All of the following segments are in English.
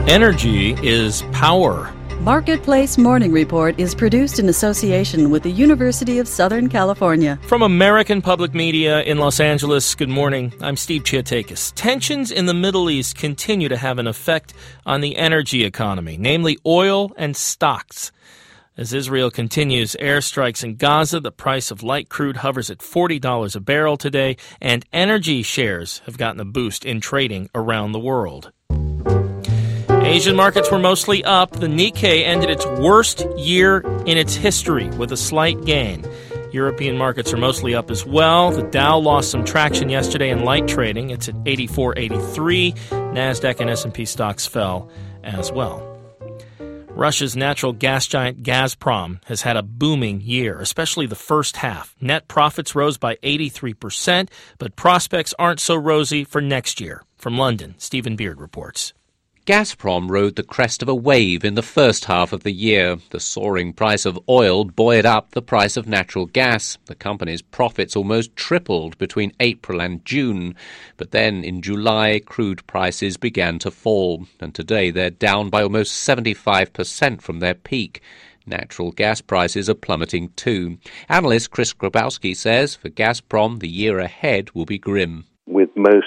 Energy is power. Marketplace Morning Report is produced in association with the University of Southern California. From American Public Media in Los Angeles, good morning. I'm Steve Chiatakis. Tensions in the Middle East continue to have an effect on the energy economy, namely oil and stocks. As Israel continues airstrikes in Gaza, the price of light crude hovers at $40 a barrel today, and energy shares have gotten a boost in trading around the world. Asian markets were mostly up. The Nikkei ended its worst year in its history with a slight gain. European markets are mostly up as well. The Dow lost some traction yesterday in light trading. It's at 84.83. NASDAQ and S&P stocks fell as well. Russia's natural gas giant Gazprom has had a booming year, especially the first half. Net profits rose by 83%, but prospects aren't so rosy for next year. From London, Stephen Beard reports. Gazprom rode the crest of a wave in the first half of the year. The soaring price of oil buoyed up the price of natural gas. The company's profits almost tripled between April and June. But then in July, crude prices began to fall, and today they're down by almost 75% from their peak. Natural gas prices are plummeting too. Analyst Chris Grabowski says for Gazprom, the year ahead will be grim. With most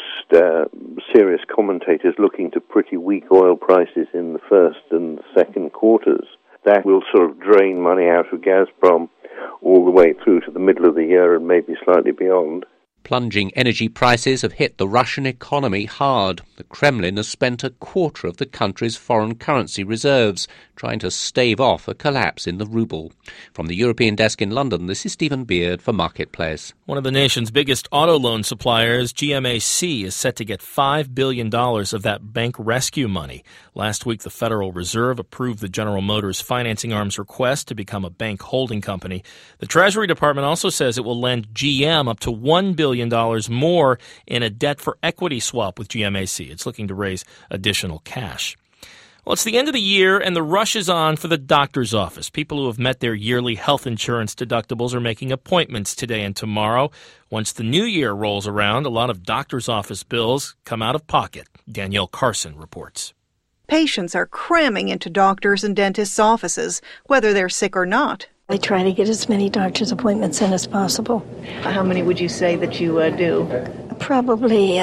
serious commentators looking to pretty weak oil prices in the first and second quarters, that will sort of drain money out of Gazprom all the way through to the middle of the year and maybe slightly beyond. Plunging energy prices have hit the Russian economy hard. The Kremlin has spent a quarter of the country's foreign currency reserves trying to stave off a collapse in the ruble. From the European desk in London, this is Stephen Beard for Marketplace. One of the nation's biggest auto loan suppliers, GMAC, is set to get $5 billion of that bank rescue money. Last week, the Federal Reserve approved the General Motors financing arm's request to become a bank holding company. The Treasury Department also says it will lend GM up to $1 billion more in a debt-for-equity swap with GMAC. It's looking to raise additional cash. Well, it's the end of the year, and the rush is on for the doctor's office. People who have met their yearly health insurance deductibles are making appointments today and tomorrow. Once the new year rolls around, a lot of doctor's office bills come out of pocket. Danielle Carson reports. Patients are cramming into doctors' and dentists' offices, whether they're sick or not. I try to get as many doctor's appointments in as possible. How many would you say that you do? Probably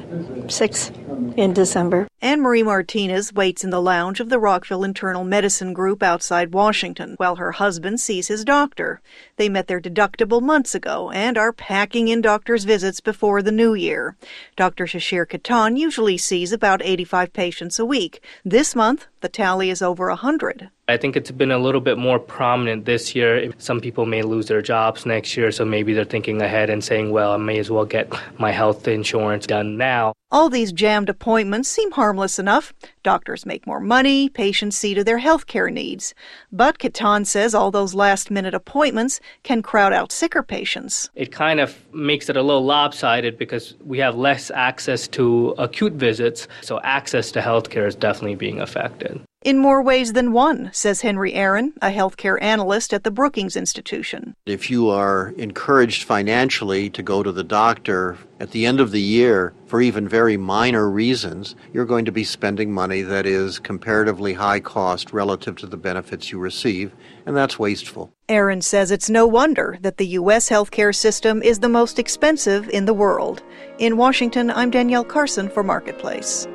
6 in December. Anne-Marie Martinez waits in the lounge of the Rockville Internal Medicine Group outside Washington while her husband sees his doctor. They met their deductible months ago and are packing in doctor's visits before the new year. Dr. Shashir Khatan usually sees about 85 patients a week. This month, the tally is over 100. I think it's been a little bit more prominent this year. Some people may lose their jobs next year, so maybe they're thinking ahead and saying, well, I may as well get my health insurance done now. All these jammed appointments seem harmless enough. Doctors make more money, patients see to their health care needs. But Khatan says all those last-minute appointments can crowd out sicker patients. It kind of makes it a little lopsided because we have less access to acute visits, so access to health care is definitely being affected. In more ways than one, says Henry Aaron, a healthcare analyst at the Brookings Institution. If you are encouraged financially to go to the doctor at the end of the year for even very minor reasons, you're going to be spending money that is comparatively high cost relative to the benefits you receive, and that's wasteful. Aaron says it's no wonder that the U.S. healthcare system is the most expensive in the world. In Washington, I'm Danielle Carson for Marketplace.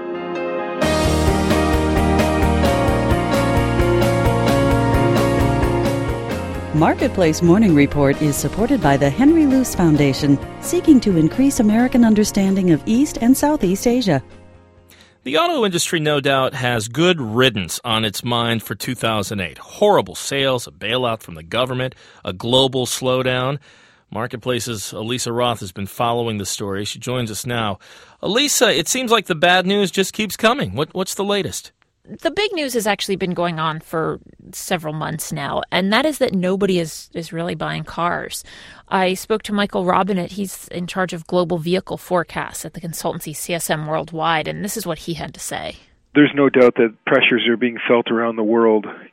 Marketplace Morning Report is supported by the Henry Luce Foundation, seeking to increase American understanding of East and Southeast Asia. The auto industry, no doubt, has good riddance on its mind for 2008. Horrible sales, a bailout from the government, a global slowdown. Marketplace's Elisa Roth has been following the story. She joins us now. Elisa, it seems like the bad news just keeps coming. What's the latest? The big news has actually been going on for several months now, and that is that nobody is really buying cars. I spoke to Michael Robinett. He's in charge of global vehicle forecasts at the consultancy CSM Worldwide, and this is what he had to say. There's no doubt that pressures are being felt around the world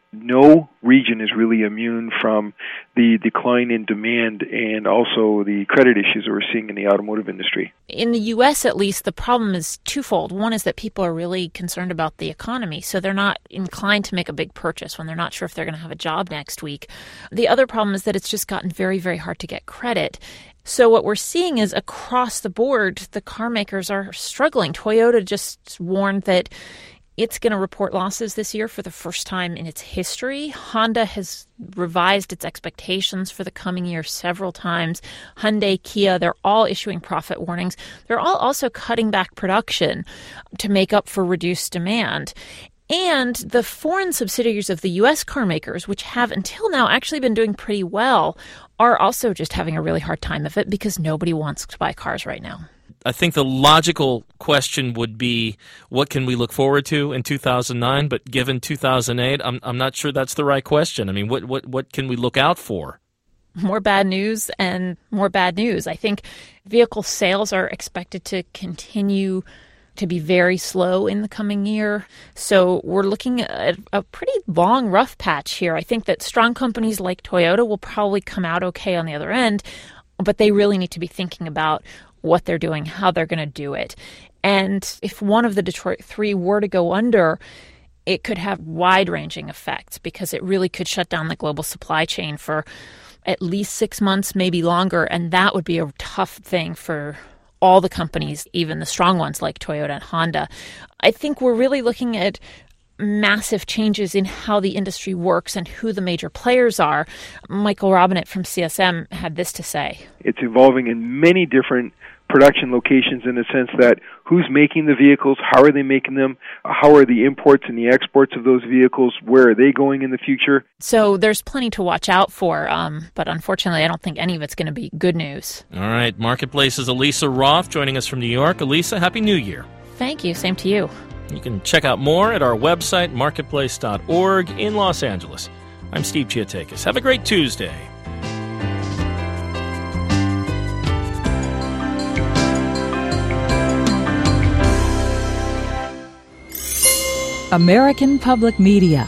No region is really immune from the decline in demand and also the credit issues that we're seeing in the automotive industry. In the U.S., at least, the problem is twofold. One is that people are really concerned about the economy, so they're not inclined to make a big purchase when they're not sure if they're going to have a job next week. The other problem is that it's just gotten very, very hard to get credit. So what we're seeing is across the board, the car makers are struggling. Toyota just warned that it's going to report losses this year for the first time in its history. Honda has revised its expectations for the coming year several times. Hyundai, Kia, they're all issuing profit warnings. They're all also cutting back production to make up for reduced demand. And the foreign subsidiaries of the U.S. car makers, which have until now actually been doing pretty well, are also just having a really hard time of it because nobody wants to buy cars right now. I think the logical question would be, what can we look forward to in 2009? But given 2008, I'm not sure that's the right question. I mean, what can we look out for? More bad news and more bad news. I think vehicle sales are expected to continue to be very slow in the coming year. So we're looking at a pretty long, rough patch here. I think that strong companies like Toyota will probably come out okay on the other end, but they really need to be thinking about what they're doing, how they're going to do it. And if one of the Detroit Three were to go under, it could have wide-ranging effects because it really could shut down the global supply chain for at least 6 months, maybe longer. And that would be a tough thing for all the companies, even the strong ones like Toyota and Honda. I think we're really looking at massive changes in how the industry works and who the major players are. Michael Robinett from CSM had this to say. It's evolving in many different production locations in the sense that who's making the vehicles, how are they making them, how are the imports and the exports of those vehicles, where are they going in the future? So there's plenty to watch out for, but unfortunately I don't think any of it's going to be good news. All right, Marketplace's Elisa Roth joining us from New York. Elisa, Happy New Year. Thank you, same to you. You can check out more at our website, marketplace.org in Los Angeles. I'm Steve Chiatakis. Have a great Tuesday. American Public Media.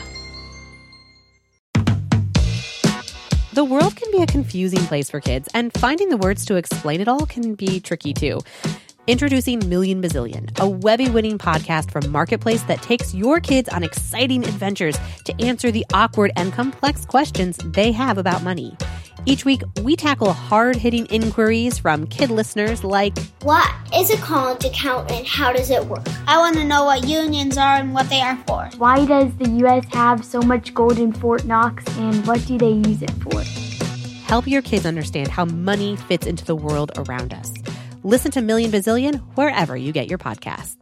The world can be a confusing place for kids, and finding the words to explain it all can be tricky too. Introducing Million Bazillion, a Webby-winning podcast from Marketplace that takes your kids on exciting adventures to answer the awkward and complex questions they have about money. Each week, we tackle hard-hitting inquiries from kid listeners like, what is a college account and how does it work? I want to know what unions are and what they are for. Why does the U.S. have so much gold in Fort Knox and what do they use it for? Help your kids understand how money fits into the world around us. Listen to Million Bazillion wherever you get your podcasts.